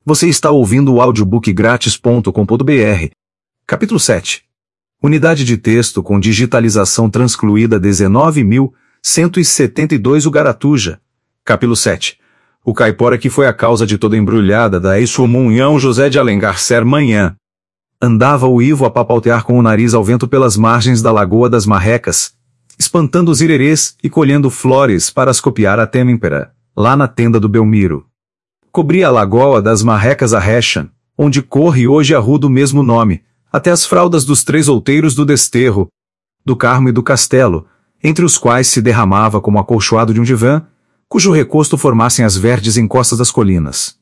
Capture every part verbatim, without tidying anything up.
Você está ouvindo o audiobook grátis ponto com ponto br. Capítulo sete. Unidade de texto com digitalização transcluída dezenove mil cento e setenta e dois Ugaratuja. Capítulo sete. O caipora que foi a causa de toda embrulhada da excomunhão José de Alencar ser manhã. Andava o Ivo a papautear com o nariz ao vento pelas margens da Lagoa das Marrecas, espantando os irerês e colhendo flores para as copiar a têmpera, lá na tenda do Belmiro. Cobria a Lagoa das Marrecas a Rechan, onde corre hoje a rua do mesmo nome, até as fraldas dos três outeiros do Desterro, do Carmo e do Castelo, entre os quais se derramava como acolchoado de um divã, cujo recosto formassem as verdes encostas das colinas.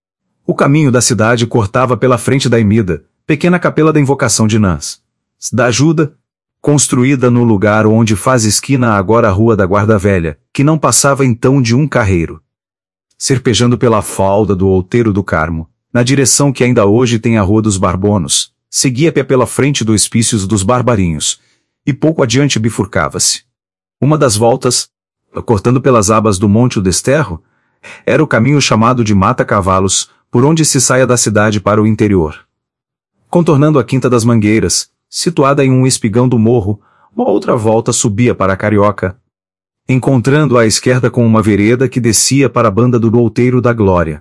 O caminho da cidade cortava pela frente da Emida, pequena capela da invocação de Nãs, da Ajuda, construída no lugar onde faz esquina agora a Rua da Guarda Velha, que não passava então de um carreiro. Serpejando pela falda do outeiro do Carmo, na direção que ainda hoje tem a Rua dos Barbonos, seguia pé pela frente do Hospício dos Barbarinhos, e pouco adiante bifurcava-se. Uma das voltas, cortando pelas abas do Monte o Desterro, era o caminho chamado de Mata-Cavalos, por onde se saia da cidade para o interior. Contornando a Quinta das Mangueiras, situada em um espigão do morro, uma outra volta subia para a Carioca, encontrando à esquerda com uma vereda que descia para a banda do Outeiro da Glória.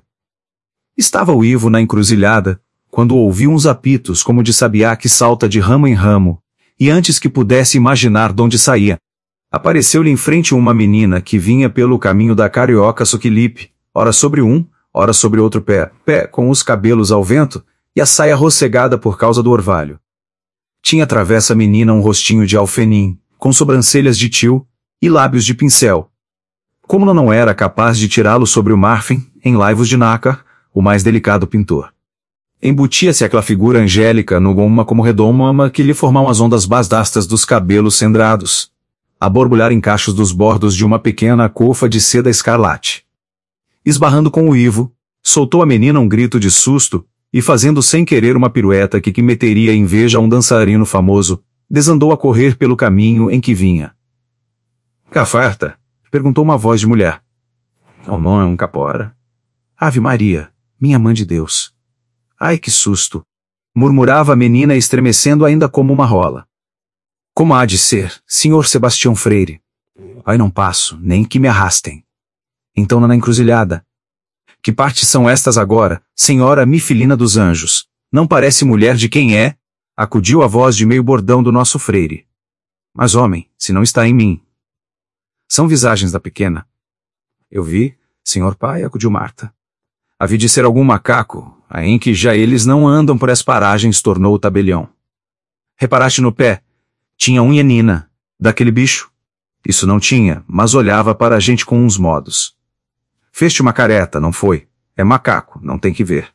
Estava o Ivo na encruzilhada, quando ouviu uns apitos como de sabiá que salta de ramo em ramo, e antes que pudesse imaginar de onde saía, apareceu-lhe em frente uma menina que vinha pelo caminho da Carioca Soquilipe, ora sobre um, ora sobre outro pé, pé com os cabelos ao vento, e a saia rossegada por causa do orvalho. Tinha travessa a menina um rostinho de alfenim, com sobrancelhas de tio, e lábios de pincel. Como não era capaz de tirá-lo sobre o marfim, em laivos de nácar, o mais delicado pintor. Embutia-se aquela figura angélica no goma como redoma que lhe formavam as ondas bastastas dos cabelos cendrados, a borbulhar em cachos dos bordos de uma pequena cofa de seda escarlate. Esbarrando com o Ivo, soltou a menina um grito de susto, e fazendo sem querer uma pirueta que que meteria em veja a um dançarino famoso, desandou a correr pelo caminho em que vinha. "Cafarta?" perguntou uma voz de mulher. "Oh, não é um capora." "Ave Maria, minha mãe de Deus." "Ai, que susto!" murmurava a menina estremecendo ainda como uma rola. "Como há de ser, senhor Sebastião Freire?" "Ai, não passo, nem que me arrastem." "Então na encruzilhada." "Que partes são estas agora, senhora Mifilina dos Anjos? Não parece mulher de quem é?" acudiu a voz de meio bordão do nosso Freire. "Mas homem, se não está em mim." "São visagens da pequena." "Eu vi, senhor pai," acudiu Marta. "Havia de ser algum macaco, aí em que já eles não andam por as paragens," tornou o tabelião. "Reparaste no pé? Tinha unha nina, daquele bicho?" "Isso não tinha, mas olhava para a gente com uns modos." "Feste uma careta, não foi? É macaco, não tem que ver."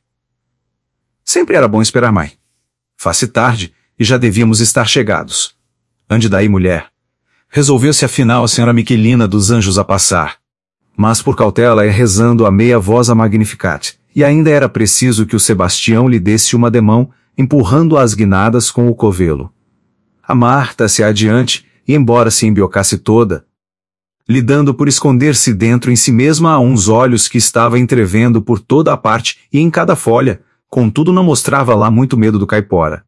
Sempre era bom esperar mais. Faz-se tarde, e já devíamos estar chegados. "Ande daí, mulher." Resolveu-se afinal a senhora Miquelina dos Anjos a passar. Mas por cautela e rezando a meia voz a Magnificat, e ainda era preciso que o Sebastião lhe desse uma demão, empurrando as guinadas com o covelo. A Marta se adiante, e embora se embiocasse toda, lhe dando por esconder-se dentro em si mesma a uns olhos que estava entrevendo por toda a parte e em cada folha, contudo não mostrava lá muito medo do caipora.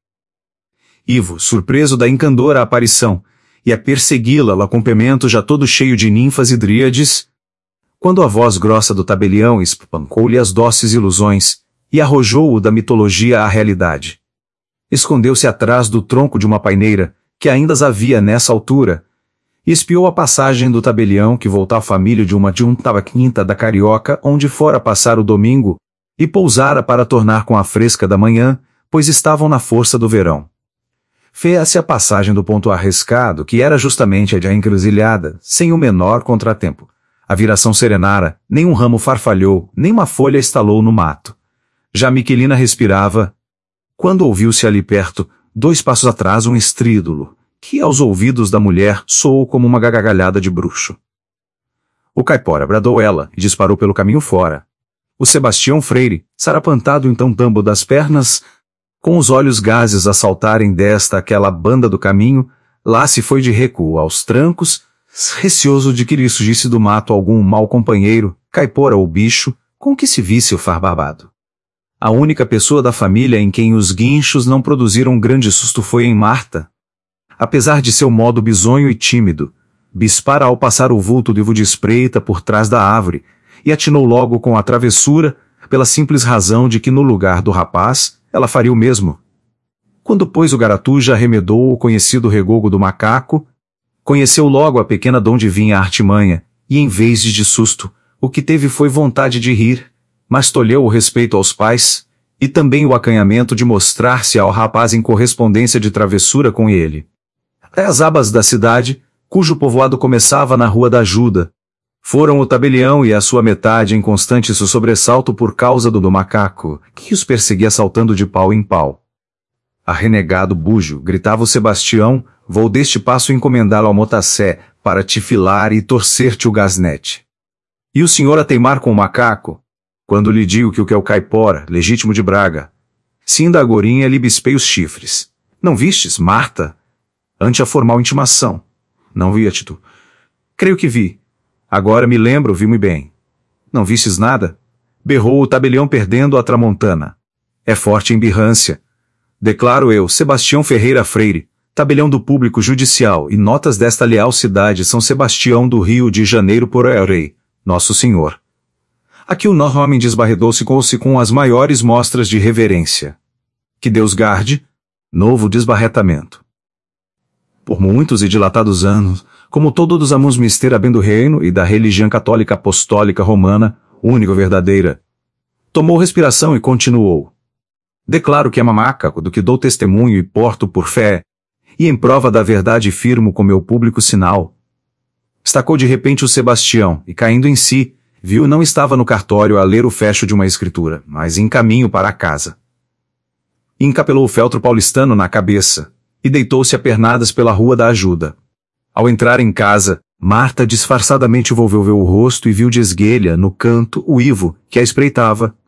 Ivo, surpreso da encandora aparição, e a persegui-la lá com pimento já todo cheio de ninfas e dríades, quando a voz grossa do tabelião espancou-lhe as doces ilusões, e arrojou-o da mitologia à realidade. Escondeu-se atrás do tronco de uma paineira, que ainda as havia nessa altura, e espiou a passagem do tabelião que voltava à família de uma de um tava quinta da Carioca onde fora passar o domingo, e pousara para tornar com a fresca da manhã, pois estavam na força do verão. Fez-se a passagem do ponto arriscado, que era justamente a de a encruzilhada, sem o menor contratempo. A viração serenara, nem um ramo farfalhou, nem uma folha estalou no mato. Já Miquelina respirava, quando ouviu-se ali perto, dois passos atrás um estrídulo, que aos ouvidos da mulher soou como uma gargalhada de bruxo. "O caipora!" bradou ela, e disparou pelo caminho fora. O Sebastião Freire, sarapantado então tambo das pernas, com os olhos gazes a saltarem desta aquela banda do caminho, lá se foi de recuo aos trancos, receoso de que lhe surgisse do mato algum mau companheiro, caipora ou bicho, com que se visse o far barbado. A única pessoa da família em quem os guinchos não produziram grande susto foi em Marta. Apesar de seu modo bisonho e tímido, bispara ao passar o vulto de Ivo de espreita por trás da árvore, e atinou logo com a travessura, pela simples razão de que no lugar do rapaz, ela faria o mesmo. Quando, pois, o Garatuja arremedou o conhecido regogo do macaco, conheceu logo a pequena donde vinha a artimanha, e em vez de de susto, o que teve foi vontade de rir, mas tolheu o respeito aos pais, e também o acanhamento de mostrar-se ao rapaz em correspondência de travessura com ele. Até as abas da cidade, cujo povoado começava na Rua da Ajuda, foram o tabelião e a sua metade em constante sobressalto por causa do do macaco, que os perseguia saltando de pau em pau. A renegado bujo, gritava o Sebastião, vou deste passo encomendá-lo ao Motacé, para te filar e torcer-te o gasnete. E o senhor a teimar com o macaco? Quando lhe digo que o que é o caipora, legítimo de Braga. Se ainda agorinha lhe bispei os chifres. Não vistes, Marta? Ante a formal intimação. Não vi, Tito. Creio que vi. Agora me lembro, vi-me bem. Não vistes nada? Berrou o tabelião perdendo a tramontana. É forte em birrância. Declaro eu, Sebastião Ferreira Freire, tabelião do público judicial e notas desta leal cidade São Sebastião do Rio de Janeiro por El Rei, nosso senhor. Aqui o nó homem desbarredou-se com-se com as maiores mostras de reverência. Que Deus garde, novo desbarretamento. Por muitos e dilatados anos, como todos amamos mister a bem do reino e da religião católica apostólica romana, única verdadeira, tomou respiração e continuou. Declaro que é mamaca, do que dou testemunho e porto por fé, e em prova da verdade firmo com meu público sinal. Estacou de repente o Sebastião, e caindo em si, viu não estava no cartório a ler o fecho de uma escritura, mas em caminho para a casa. Encapelou o feltro paulistano na cabeça, e deitou-se a pernadas pela Rua da Ajuda. Ao entrar em casa, Marta disfarçadamente volveu o rosto e viu de esguelha, no canto, o Ivo, que a espreitava,